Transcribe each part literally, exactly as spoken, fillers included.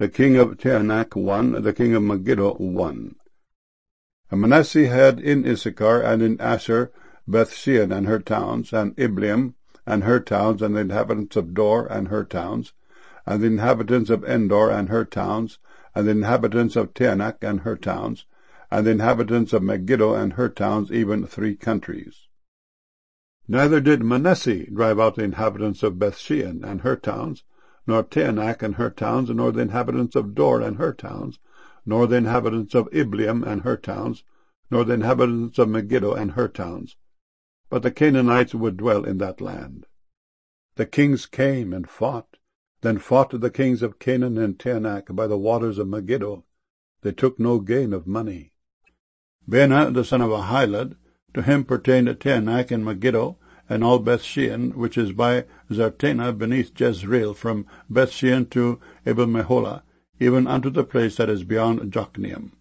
The king of Taanach won, the king of Megiddo won. And Manasseh had in Issachar and in Asher Bethshean and her towns, and Ibleam and her towns, and the inhabitants of Dor and her towns, and the inhabitants of Endor and her towns, and the inhabitants of Taanach and her towns, and the inhabitants of Megiddo and her towns, even three countries. Neither did Manasseh drive out the inhabitants of Bethshean and her towns, nor Taanach and her towns, nor the inhabitants of Dor and her towns, nor the inhabitants of Ibleam and her towns, nor the inhabitants of Megiddo and her towns. But the Canaanites would dwell in that land. The kings came and fought. Then fought the kings of Canaan and Taanach by the waters of Megiddo. They took no gain of money. Baanah the son of Ahilud, to him pertained Taanach and Megiddo, and all Bethshean, which is by Zartanah beneath Jezreel, from Bethshean to Abel-Meholah, even unto the place that is beyond Jokneam.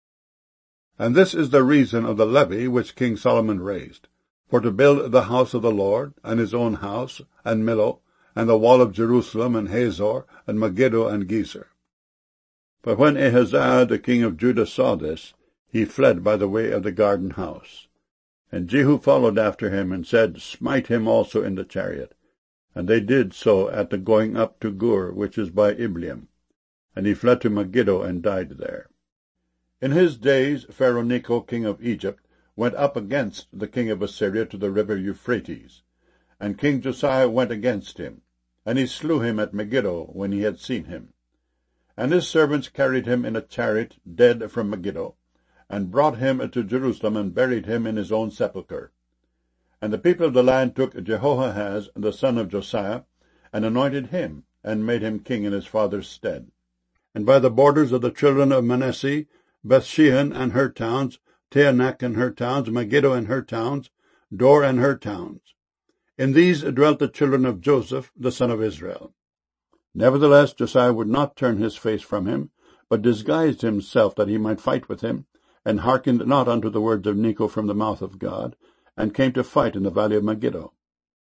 And this is the reason of the levy which King Solomon raised, for to build the house of the Lord, and his own house, and Millo, and the wall of Jerusalem, and Hazor, and Megiddo, and Gezer. But when Ahaziah the king of Judah saw this, he fled by the way of the garden house. And Jehu followed after him, and said, Smite him also in the chariot. And they did so at the going up to Gur, which is by Ibleam. And he fled to Megiddo, and died there. In his days Pharaoh Necho king of Egypt went up against the king of Assyria to the river Euphrates. And King Josiah went against him, and he slew him at Megiddo when he had seen him. And his servants carried him in a chariot dead from Megiddo, and brought him to Jerusalem, and buried him in his own sepulchre. And the people of the land took Jehoahaz the son of Josiah, and anointed him, and made him king in his father's stead. And by the borders of the children of Manasseh, Bethshean and her towns, Taanach and her towns, Megiddo and her towns, Dor and her towns. In these dwelt the children of Joseph, the son of Israel. Nevertheless Josiah would not turn his face from him, but disguised himself that he might fight with him, and hearkened not unto the words of Necho from the mouth of God, and came to fight in the valley of Megiddo.